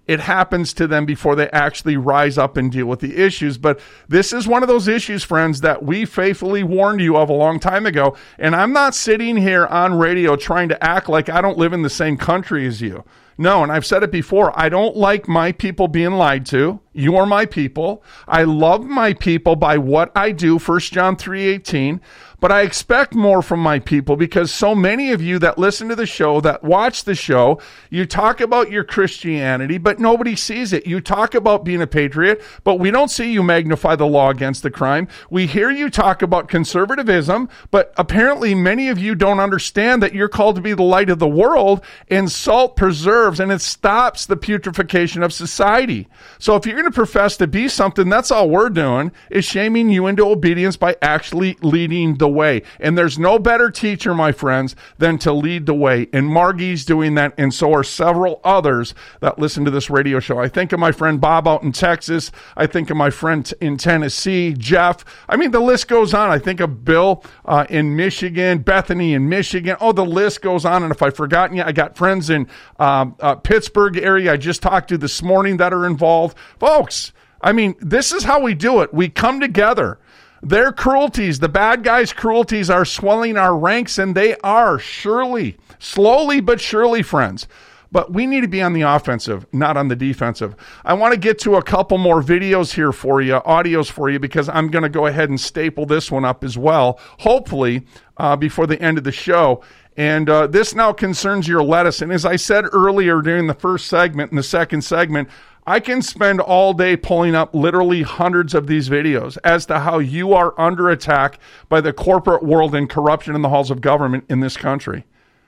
it happens to them before they actually rise up and deal with the issues. But this is one of those issues, friends, that we faithfully warned you of a long time ago. And I'm not sitting here on radio trying to act like I don't live in the same country as you. No, and I've said it before, I don't like my people being lied to. You are my people. I love my people by what I do, First John three eighteen. But I expect more from my people because so many of you that listen to the show, that watch the show, you talk about your Christianity, but nobody sees it. You talk about being a patriot, but we don't see you magnify the law against the crime. We hear you talk about conservatism, but apparently many of you don't understand that you're called to be the light of the world, and salt preserves and it stops the putrefaction of society. So if you're going to profess to be something, that's all we're doing is shaming you into obedience by actually leading the way. And there's no better teacher, my friends, than to lead the way. And Margie's doing that, and so are several others that listen to this radio show. I think of my friend Bob out in Texas. I think of my friend in Tennessee, Jeff. I mean, the list goes on. I think of Bill uh, in Michigan, Bethany in Michigan. Oh, the list goes on. And if I've forgotten you, I got friends in um, uh, Pittsburgh area I just talked to this morning that are involved. Folks, I mean, this is how we do it. We come together. Their cruelties, the bad guys' cruelties are swelling our ranks, and they are surely, slowly but surely, friends. But we need to be on the offensive, not on the defensive. I want to get to a couple more videos here for you, audios for you, because I'm going to go ahead and staple this one up as well, hopefully uh, before the end of the show. And uh, this now concerns your lettuce. And as I said earlier during the first segment and the second segment, I can spend all day pulling up literally hundreds of these videos as to how you are under attack by the corporate world and corruption in the halls of government in this country.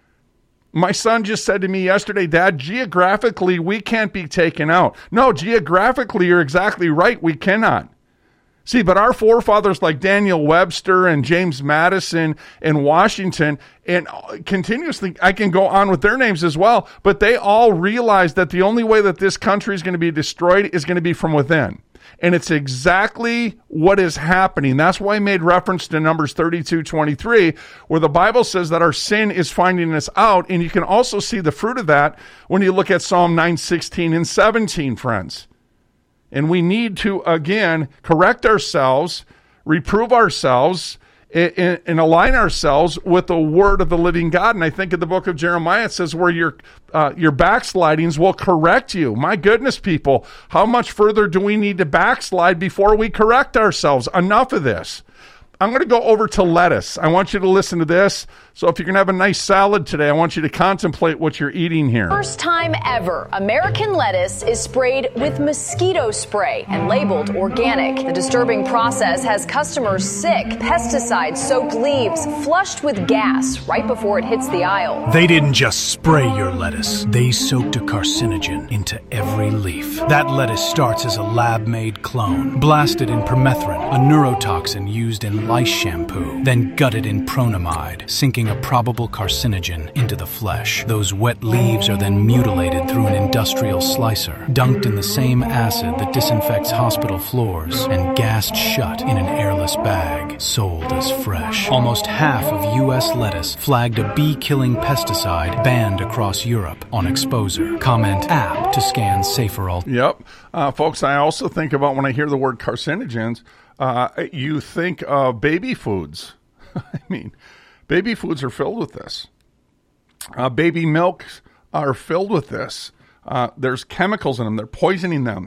My son just said to me yesterday, Dad, geographically, we can't be taken out. No, geographically, you're exactly right. We cannot. See, but our forefathers like Daniel Webster and James Madison and Washington, and continuously, I can go on with their names as well, but they all realized that the only way that this country is going to be destroyed is going to be from within. And it's exactly what is happening. That's why I made reference to Numbers thirty-two twenty-three, where the Bible says that our sin is finding us out. And you can also see the fruit of that when you look at Psalm nine sixteen and seventeen, friends. And we need to, again, correct ourselves, reprove ourselves, and, and align ourselves with the word of the living God. And I think in the book of Jeremiah, it says where your uh, your backslidings will correct you. My goodness, people, how much further do we need to backslide before we correct ourselves? Enough of this. I'm going to go over to lettuce. I want you to listen to this. So if you're going to have a nice salad today, I want you to contemplate what you're eating here. First time ever, American lettuce is sprayed with mosquito spray and labeled organic. The disturbing process has customers sick. Pesticide-soaked leaves flushed with gas right before it hits the aisle. They didn't just spray your lettuce. They soaked a carcinogen into every leaf. That lettuce starts as a lab-made clone, blasted in permethrin, a neurotoxin used in lice shampoo, then gutted in pronamide, sinking a probable carcinogen into the flesh. Those wet leaves are then mutilated through an industrial slicer, dunked in the same acid that disinfects hospital floors, and gassed shut in an airless bag, sold as fresh. Almost half of U S lettuce flagged a bee-killing pesticide banned across Europe on Exposure. Comment app to scan safer alternatives. Yep. Uh, folks, I also think about when I hear the word carcinogens, uh, you think of baby foods. I mean, baby foods are filled with this. Uh, baby milks are filled with this. Uh, there's chemicals in them. They're poisoning them.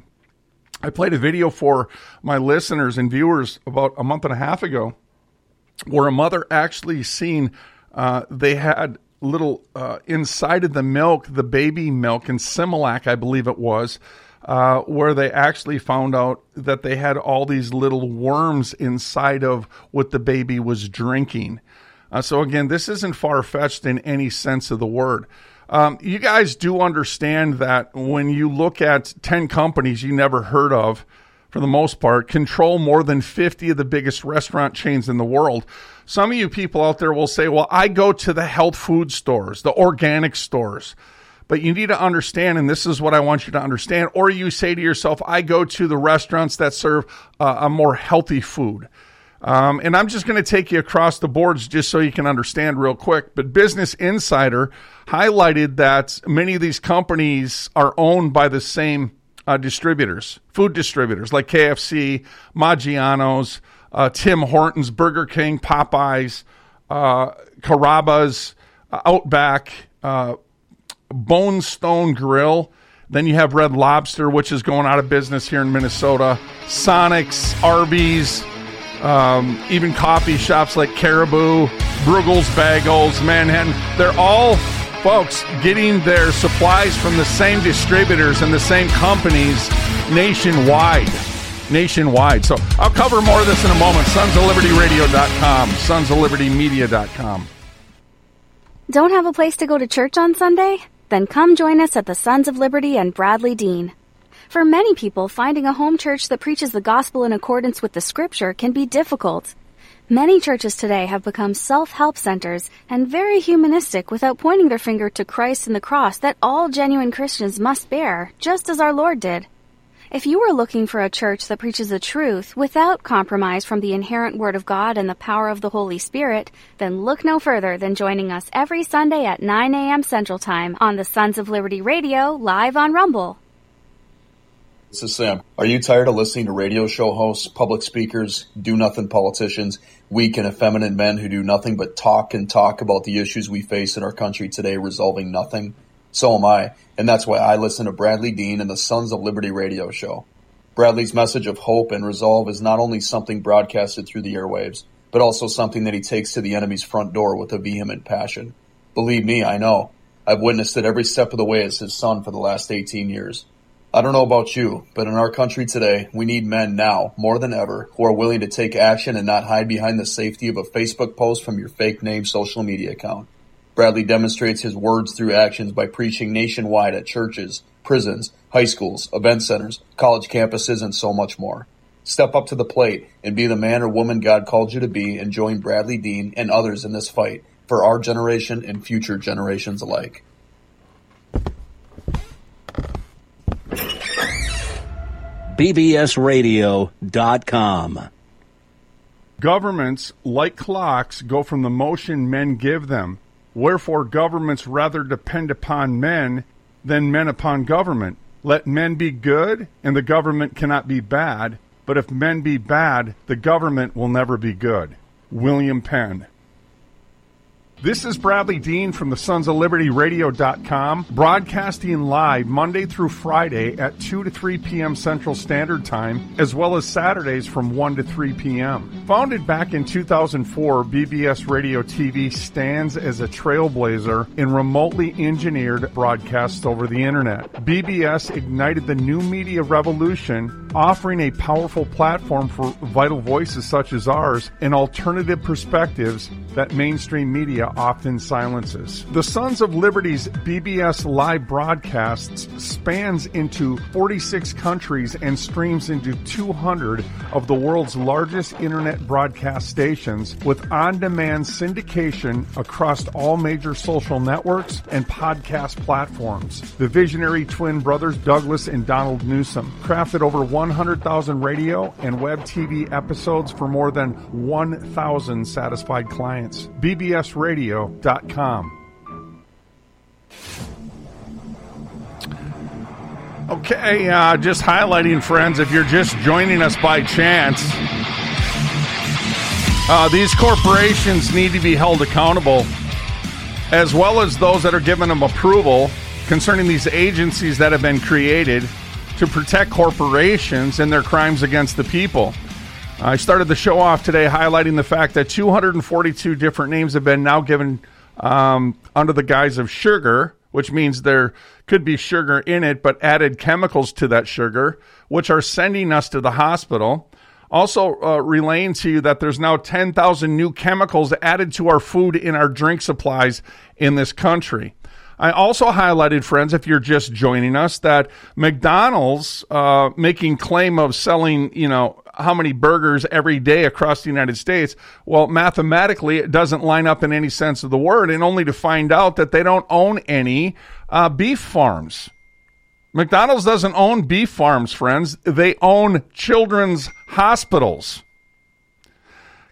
I played a video for my listeners and viewers about a month and a half ago where a mother actually seen uh, they had little uh, inside of the milk, the baby milk, and Similac, I believe it was, Uh, where they actually found out that they had all these little worms inside of what the baby was drinking. Uh, so again, this isn't far-fetched in any sense of the word. Um, you guys do understand that when you look at ten companies you never heard of, for the most part, control more than fifty of the biggest restaurant chains in the world. Some of you people out there will say, well, I go to the health food stores, the organic stores. But you need to understand, and this is what I want you to understand, or you say to yourself, I go to the restaurants that serve uh, a more healthy food. Um, and I'm just going to take you across the boards just so you can understand real quick. But Business Insider highlighted that many of these companies are owned by the same uh, distributors, food distributors like K F C, Maggiano's, uh, Tim Hortons, Burger King, Popeyes, uh, Carrabba's, uh, Outback, uh, Bone Stone Grill. Then you have Red Lobster, which is going out of business here in Minnesota. Sonic's, Arby's, um, even coffee shops like Caribou, Brueggel's Bagels, Manhattan. They're all, folks, getting their supplies from the same distributors and the same companies nationwide. Nationwide. So I'll cover more of this in a moment. sons of liberty radio dot com, sons of liberty media dot com. Don't have a place to go to church on Sunday? Then come join us at the Sons of Liberty and Bradley Dean. For many people, finding a home church that preaches the gospel in accordance with the scripture can be difficult. Many churches today have become self-help centers and very humanistic without pointing their finger to Christ and the cross that all genuine Christians must bear, just as our Lord did. If you are looking for a church that preaches the truth without compromise from the inherent Word of God and the power of the Holy Spirit, then look no further than joining us every Sunday at nine a.m. Central Time on the Sons of Liberty Radio, live on Rumble. This is Sam. Are you tired of listening to radio show hosts, public speakers, do-nothing politicians, weak and effeminate men who do nothing but talk and talk about the issues we face in our country today, resolving nothing? So am I, and that's why I listen to Bradley Dean and the Sons of Liberty radio show. Bradley's message of hope and resolve is not only something broadcasted through the airwaves, but also something that he takes to the enemy's front door with a vehement passion. Believe me, I know. I've witnessed it every step of the way as his son for the last eighteen years. I don't know about you, but in our country today, we need men now, more than ever, who are willing to take action and not hide behind the safety of a Facebook post from your fake name social media account. Bradley demonstrates his words through actions by preaching nationwide at churches, prisons, high schools, event centers, college campuses, and so much more. Step up to the plate and be the man or woman God called you to be, and join Bradley Dean and others in this fight for our generation and future generations alike. B B S radio dot com. Governments, like clocks, go from the motion men give them. Wherefore governments rather depend upon men than men upon government. Let men be good, and the government cannot be bad. But if men be bad, the government will never be good. William Penn. This is Bradley Dean from the Sons of Liberty Radio dot com, broadcasting live Monday through Friday at two to three p.m. Central Standard Time, as well as Saturdays from one to three p.m. Founded back in two thousand four, B B S Radio T V stands as a trailblazer in remotely engineered broadcasts over the Internet. B B S ignited the new media revolution, offering a powerful platform for vital voices such as ours and alternative perspectives that mainstream media often silences. The Sons of Liberty's B B S live broadcasts spans into forty-six countries and streams into two hundred of the world's largest internet broadcast stations, with on-demand syndication across all major social networks and podcast platforms. The visionary twin brothers Douglas and Donald Newsom crafted over one hundred thousand radio and web T V episodes for more than one thousand satisfied clients. B B S radio dot com. Okay, uh, just highlighting, friends, if you're just joining us by chance, uh, these corporations need to be held accountable, as well as those that are giving them approval concerning these agencies that have been created to protect corporations and their crimes against the people. I started the show off today highlighting the fact that two hundred forty-two different names have been now given um, under the guise of sugar, which means there could be sugar in it, but added chemicals to that sugar, which are sending us to the hospital. Also uh, relaying to you that there's now ten thousand new chemicals added to our food and our drink supplies in this country. I also highlighted, friends, if you're just joining us, that McDonald's uh, making claim of selling, you know, how many burgers every day across the United States. Well, mathematically, it doesn't line up in any sense of the word, and only to find out that they don't own any uh, beef farms. McDonald's doesn't own beef farms, friends. They own children's hospitals.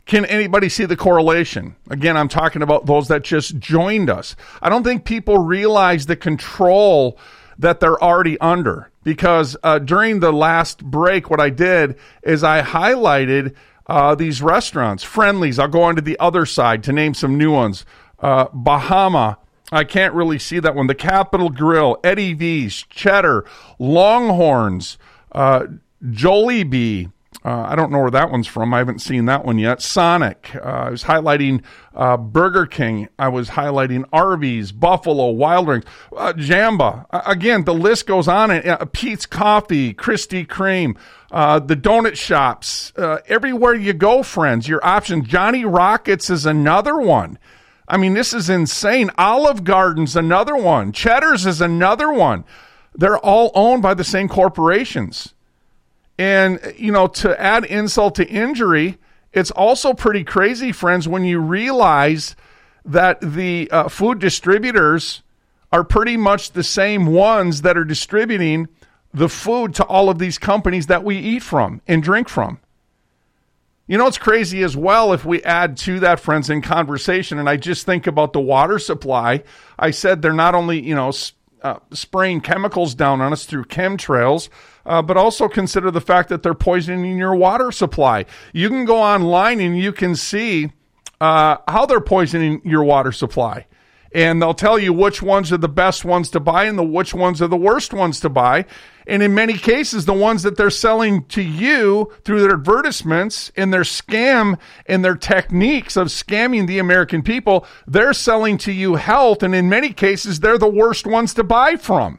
Can anybody see the correlation? Again, I'm talking about those that just joined us. I don't think people realize the control that they're already under, because uh, during the last break, what I did is I highlighted uh, these restaurants. Friendly's, I'll go on to the other side to name some new ones. Uh, Bahama, I can't really see that one. The Capitol Grill, Eddie V's, Cheddar, Longhorns, uh, Jollibee. Uh, I don't know where that one's from. I haven't seen that one yet. Sonic. Uh, I was highlighting uh, Burger King. I was highlighting Arby's, Buffalo, Wild Wings, uh, Jamba. Uh, again, the list goes on. And, uh, Pete's Coffee, Krispy Kreme, uh, the donut shops. Uh, everywhere you go, friends, your options. Johnny Rockets is another one. I mean, this is insane. Olive Garden's another one. Cheddar's is another one. They're all owned by the same corporations. And, you know, to add insult to injury, it's also pretty crazy, friends, when you realize that the uh, food distributors are pretty much the same ones that are distributing the food to all of these companies that we eat from and drink from. You know, it's crazy as well if we add to that, friends, in conversation, and I just think about the water supply. I said they're not only, you know, uh, spraying chemicals down on us through chemtrails, Uh, but also consider the fact that they're poisoning your water supply. You can go online and you can see uh, how they're poisoning your water supply. And they'll tell you which ones are the best ones to buy and the which ones are the worst ones to buy. And in many cases, the ones that they're selling to you through their advertisements and their scam and their techniques of scamming the American people, they're selling to you health. And in many cases, they're the worst ones to buy from.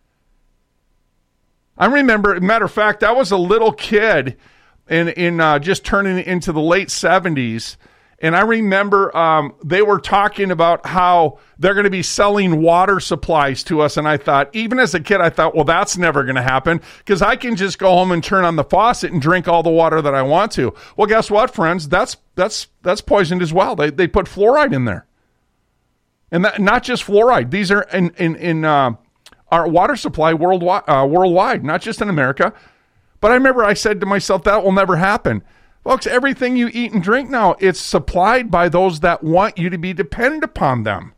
I remember, matter of fact, I was a little kid in in uh, just turning into the late seventies, and I remember um, they were talking about how they're going to be selling water supplies to us, and I thought, even as a kid, I thought, well, that's never going to happen, because I can just go home and turn on the faucet and drink all the water that I want to. Well, guess what, friends? That's that's that's poisoned as well. They they put fluoride in there, and that, not just fluoride. These are in in in. Uh, our water supply worldwide, uh, worldwide, not just in America. But I remember I said to myself, that will never happen. Folks, everything you eat and drink now, it's supplied by those that want you to be dependent upon them.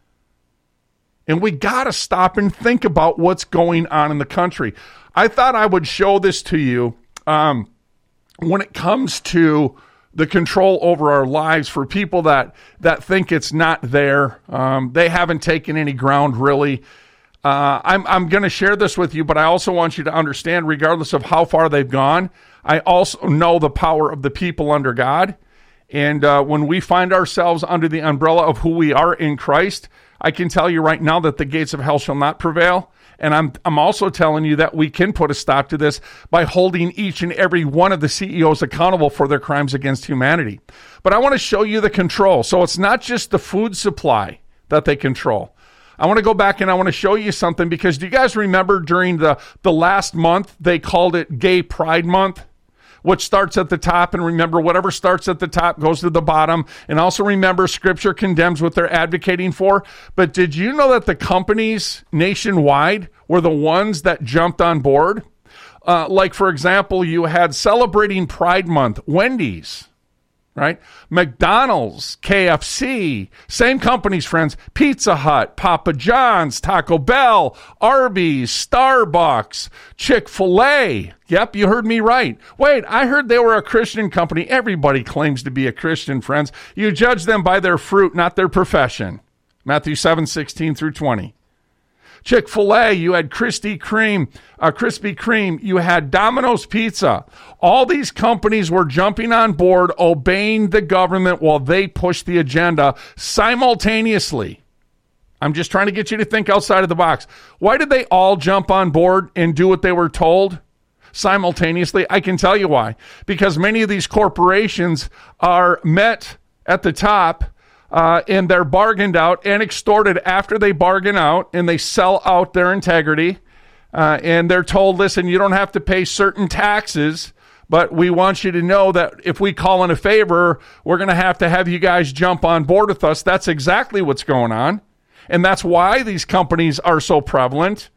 And we got to stop and think about what's going on in the country. I thought I would show this to you um, when it comes to the control over our lives for people that, that think it's not there. Um, they haven't taken any ground, really. Uh, I'm I'm going to share this with you, but I also want you to understand, regardless of how far they've gone, I also know the power of the people under God. And uh, when we find ourselves under the umbrella of who we are in Christ, I can tell you right now that the gates of hell shall not prevail. And I'm I'm also telling you that we can put a stop to this by holding each and every one of the C E Os accountable for their crimes against humanity. But I want to show you the control. So it's not just the food supply that they control. I want to go back and I want to show you something, because do you guys remember during the, the last month, they called it Gay Pride Month, which starts at the top, and remember, whatever starts at the top goes to the bottom. And also remember, Scripture condemns what they're advocating for. But did you know that the companies nationwide were the ones that jumped on board? Uh, like, for example, you had celebrating Pride Month, Wendy's. Right? McDonald's, K F C, same companies, friends, Pizza Hut, Papa John's, Taco Bell, Arby's, Starbucks, Chick-fil-A. Yep, you heard me right. Wait, I heard they were a Christian company. Everybody claims to be a Christian, friends. You judge them by their fruit, not their profession. Matthew seven, sixteen through twenty. Chick-fil-A, you had Krispy Kreme, uh, Krispy Kreme, you had Domino's Pizza. All these companies were jumping on board, obeying the government while they pushed the agenda simultaneously. I'm just trying to get you to think outside of the box. Why did they all jump on board and do what they were told simultaneously? I can tell you why. Because many of these corporations are met at the top, Uh, and they're bargained out and extorted after they bargain out, and they sell out their integrity. Uh, and they're told, listen, you don't have to pay certain taxes, but we want you to know that if we call in a favor, we're going to have to have you guys jump on board with us. That's exactly what's going on. And that's why these companies are so prevalent.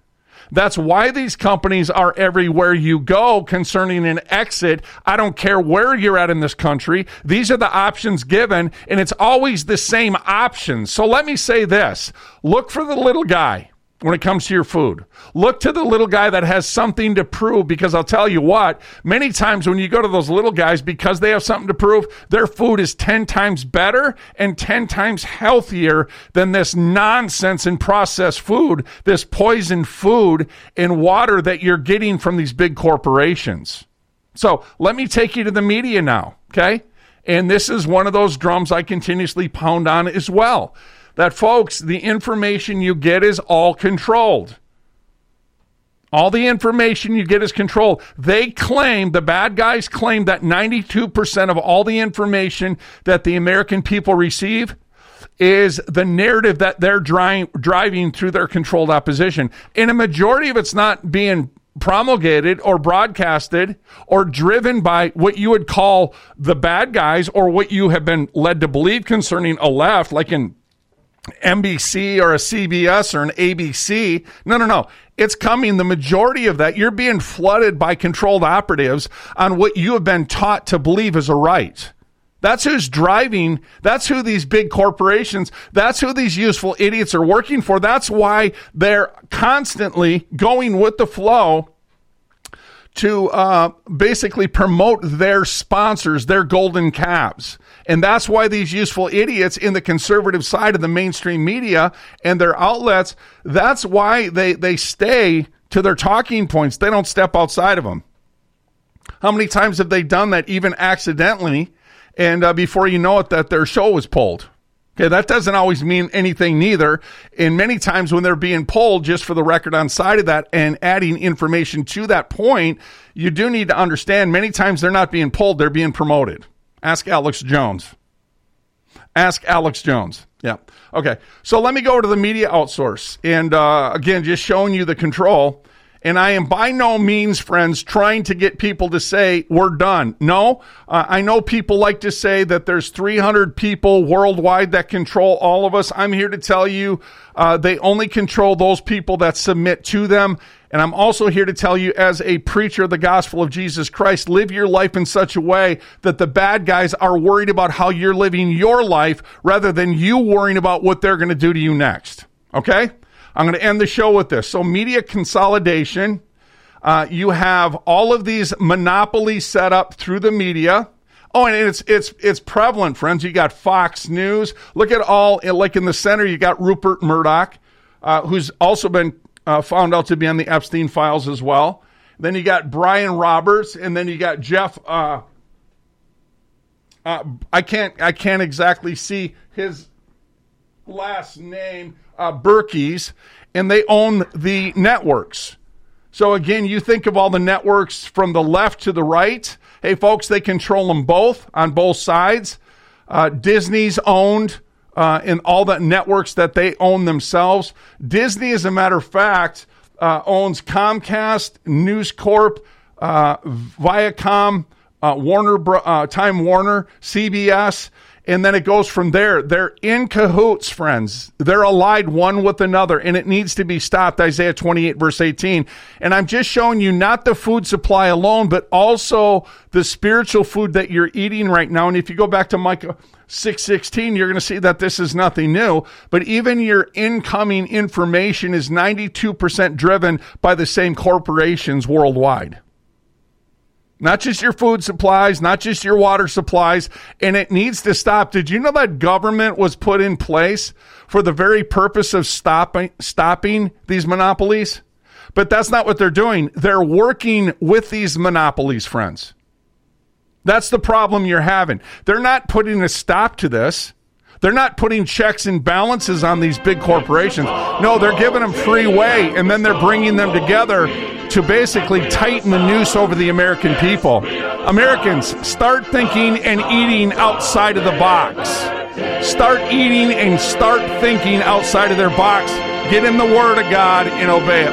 That's why these companies are everywhere you go concerning an exit. I don't care where you're at in this country. These are the options given, and it's always the same options. So let me say this. Look for the little guy when it comes to your food. Look to the little guy that has something to prove, because I'll tell you what, many times when you go to those little guys, because they have something to prove, their food is ten times better and ten times healthier than this nonsense and processed food, this poisoned food and water that you're getting from these big corporations. So let me take you to the media now, okay? And this is one of those drums I continuously pound on as well. That, folks, the information you get is all controlled. All the information you get is controlled. They claim, the bad guys claim, that ninety-two percent of all the information that the American people receive is the narrative that they're dri- driving through their controlled opposition. And a majority of it's not being promulgated or broadcasted or driven by what you would call the bad guys, or what you have been led to believe concerning a left, like in N B C or a C B S or an A B C. No, no, no. It's coming. The majority of that, you're being flooded by controlled operatives on what you have been taught to believe is a right. That's who's driving. That's who these big corporations, that's who these useful idiots are working for. That's why they're constantly going with the flow to uh, basically promote their sponsors, their golden calves. And that's why these useful idiots in the conservative side of the mainstream media and their outlets, that's why they, they stay to their talking points. They don't step outside of them. How many times have they done that, even accidentally, and uh, before you know it, that their show was pulled? Okay, that doesn't always mean anything neither. And many times when they're being pulled, just for the record on side of that and adding information to that point, you do need to understand many times they're not being pulled, they're being promoted. Ask Alex Jones. Ask Alex Jones. Yeah. Okay. So let me go to the media outsource. And uh, again, just showing you the control. And I am by no means, friends, trying to get people to say we're done. No, uh, I know people like to say that there's three hundred people worldwide that control all of us. I'm here to tell you uh, they only control those people that submit to them. And I'm also here to tell you, as a preacher of the gospel of Jesus Christ, live your life in such a way that the bad guys are worried about how you're living your life rather than you worrying about what they're going to do to you next. Okay? I'm going to end the show with this. So media consolidation, uh, you have all of these monopolies set up through the media. Oh, and it's it's it's prevalent, friends. You got Fox News. Look at all, like in the center, you got Rupert Murdoch, uh, who's also been uh, found out to be on the Epstein files as well. Then you got Brian Roberts, and then you got Jeff. Uh, uh, I can't I can't exactly see his last name. Uh, Berkey's, and they own the networks. So again, you think of all the networks from the left to the right. Hey, folks, they control them both on both sides. Uh, Disney's owned uh, in all the networks that they own themselves. Disney, as a matter of fact, uh, owns Comcast, News Corp, uh, Viacom, uh, Warner, uh, Time Warner, C B S. And then it goes from there. They're in cahoots, friends. They're allied one with another, and it needs to be stopped. Isaiah twenty-eight, verse eighteen. And I'm just showing you not the food supply alone, but also the spiritual food that you're eating right now. And if you go back to Micah six sixteen, you're going to see that this is nothing new. But even your incoming information is ninety-two percent driven by the same corporations worldwide. Not just your food supplies, not just your water supplies, and it needs to stop. Did you know that government was put in place for the very purpose of stopping stopping these monopolies? But that's not what they're doing. They're working with these monopolies, friends. That's the problem you're having. They're not putting a stop to this. They're not putting checks and balances on these big corporations. No, they're giving them free way, and then they're bringing them together to basically tighten the noose over the American people. Americans, start thinking and eating outside of the box. Start eating and start thinking outside of their box. Get in the Word of God and obey it.